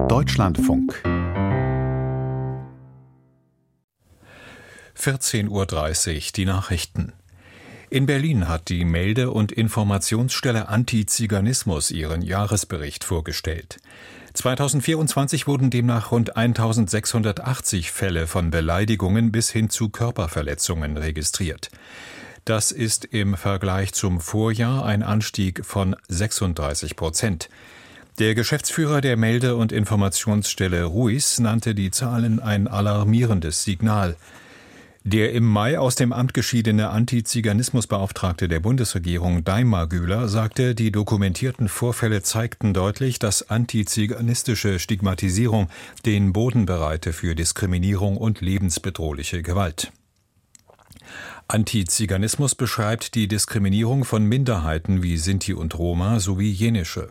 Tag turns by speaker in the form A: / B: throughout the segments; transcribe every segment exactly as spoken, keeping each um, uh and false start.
A: Deutschlandfunk.
B: vierzehn Uhr dreißig, die Nachrichten. In Berlin hat die Melde- und Informationsstelle Antiziganismus ihren Jahresbericht vorgestellt. zweitausendvierundzwanzig wurden demnach rund eintausendsechshundertachtzig Fälle von Beleidigungen bis hin zu Körperverletzungen registriert. Das ist im Vergleich zum Vorjahr ein Anstieg von sechsunddreißig Prozent. Der Geschäftsführer der Melde- und Informationsstelle Ruiz nannte die Zahlen ein alarmierendes Signal. Der im Mai aus dem Amt geschiedene Antiziganismusbeauftragte der Bundesregierung Daimar Güler sagte, die dokumentierten Vorfälle zeigten deutlich, dass antiziganistische Stigmatisierung den Boden bereite für Diskriminierung und lebensbedrohliche Gewalt. Antiziganismus beschreibt die Diskriminierung von Minderheiten wie Sinti und Roma sowie Jenische.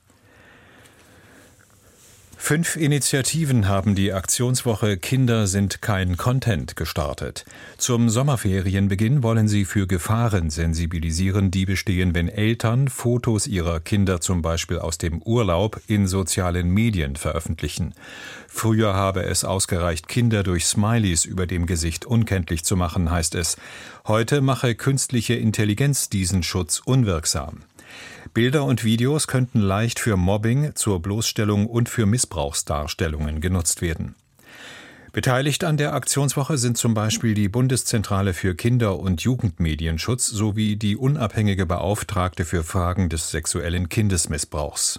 B: Fünf Initiativen haben die Aktionswoche Kinder sind kein Content gestartet. Zum Sommerferienbeginn wollen sie für Gefahren sensibilisieren, die bestehen, wenn Eltern Fotos ihrer Kinder zum Beispiel aus dem Urlaub in sozialen Medien veröffentlichen. Früher habe es ausgereicht, Kinder durch Smileys über dem Gesicht unkenntlich zu machen, heißt es. Heute mache künstliche Intelligenz diesen Schutz unwirksam. Bilder und Videos könnten leicht für Mobbing, zur Bloßstellung und für Missbrauchsdarstellungen genutzt werden. Beteiligt an der Aktionswoche sind zum Beispiel die Bundeszentrale für Kinder- und Jugendmedienschutz sowie die unabhängige Beauftragte für Fragen des sexuellen Kindesmissbrauchs.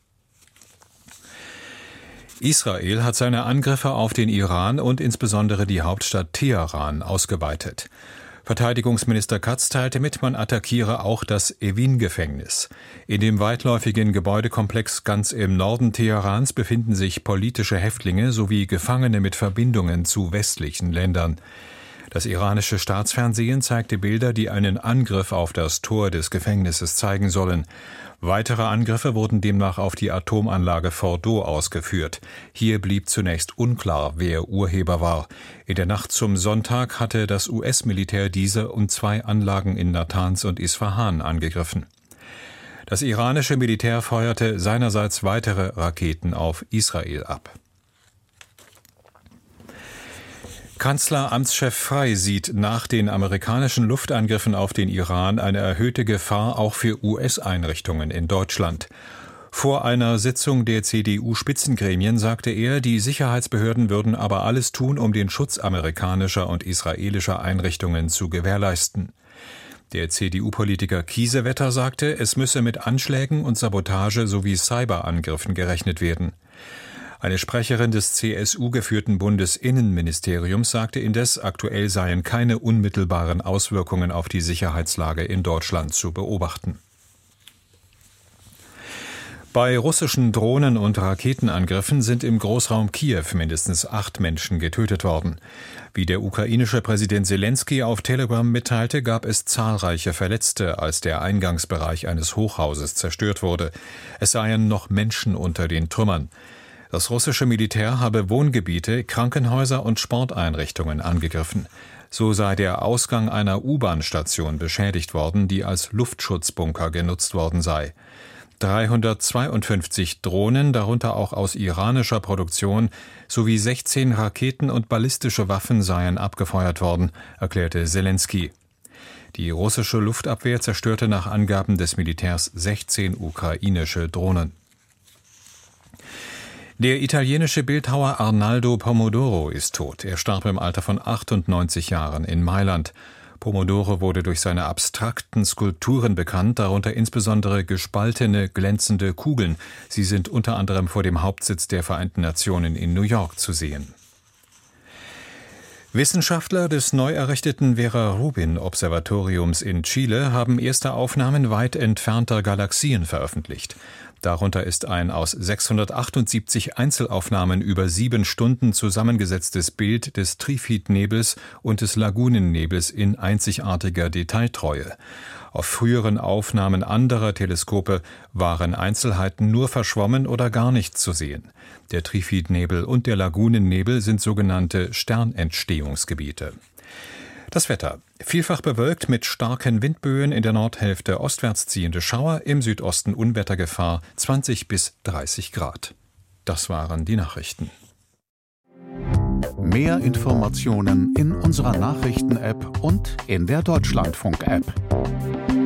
B: Israel hat seine Angriffe auf den Iran und insbesondere die Hauptstadt Teheran ausgeweitet. Verteidigungsminister Katz teilte mit, man attackiere auch das Evin-Gefängnis. In dem weitläufigen Gebäudekomplex ganz im Norden Teherans befinden sich politische Häftlinge sowie Gefangene mit Verbindungen zu westlichen Ländern. Das iranische Staatsfernsehen zeigte Bilder, die einen Angriff auf das Tor des Gefängnisses zeigen sollen. Weitere Angriffe wurden demnach auf die Atomanlage Fordow ausgeführt. Hier blieb zunächst unklar, wer Urheber war. In der Nacht zum Sonntag hatte das U S-Militär diese und zwei Anlagen in Natanz und Isfahan angegriffen. Das iranische Militär feuerte seinerseits weitere Raketen auf Israel ab. Kanzleramtschef Frey sieht nach den amerikanischen Luftangriffen auf den Iran eine erhöhte Gefahr auch für U S-Einrichtungen in Deutschland. Vor einer Sitzung der C D U-Spitzengremien sagte er, die Sicherheitsbehörden würden aber alles tun, um den Schutz amerikanischer und israelischer Einrichtungen zu gewährleisten. Der C D U-Politiker Kiesewetter sagte, es müsse mit Anschlägen und Sabotage sowie Cyberangriffen gerechnet werden. Eine Sprecherin des C S U-geführten Bundesinnenministeriums sagte indes, aktuell seien keine unmittelbaren Auswirkungen auf die Sicherheitslage in Deutschland zu beobachten. Bei russischen Drohnen- und Raketenangriffen sind im Großraum Kiew mindestens acht Menschen getötet worden. Wie der ukrainische Präsident Selenskyj auf Telegram mitteilte, gab es zahlreiche Verletzte, als der Eingangsbereich eines Hochhauses zerstört wurde. Es seien noch Menschen unter den Trümmern. Das russische Militär habe Wohngebiete, Krankenhäuser und Sporteinrichtungen angegriffen. So sei der Ausgang einer U-Bahn-Station beschädigt worden, die als Luftschutzbunker genutzt worden sei. dreihundertzweiundfünfzig Drohnen, darunter auch aus iranischer Produktion, sowie sechzehn Raketen und ballistische Waffen seien abgefeuert worden, erklärte Selenskyj. Die russische Luftabwehr zerstörte nach Angaben des Militärs sechzehn ukrainische Drohnen. Der italienische Bildhauer Arnaldo Pomodoro ist tot. Er starb im Alter von achtundneunzig Jahren in Mailand. Pomodoro wurde durch seine abstrakten Skulpturen bekannt, darunter insbesondere gespaltene, glänzende Kugeln. Sie sind unter anderem vor dem Hauptsitz der Vereinten Nationen in New York zu sehen. Wissenschaftler des neu errichteten Vera-Rubin-Observatoriums in Chile haben erste Aufnahmen weit entfernter Galaxien veröffentlicht. Darunter ist ein aus sechshundertachtundsiebzig Einzelaufnahmen über sieben Stunden zusammengesetztes Bild des Trifid-Nebels und des Lagunennebels in einzigartiger Detailtreue. Auf früheren Aufnahmen anderer Teleskope waren Einzelheiten nur verschwommen oder gar nicht zu sehen. Der Trifid-Nebel und der Lagunennebel sind sogenannte Sternentstehungsgebiete. Das Wetter. Vielfach bewölkt mit starken Windböen, in der Nordhälfte ostwärts ziehende Schauer, im Südosten Unwettergefahr, zwanzig bis dreißig Grad. Das waren die Nachrichten.
A: Mehr Informationen in unserer Nachrichten-App und in der Deutschlandfunk-App.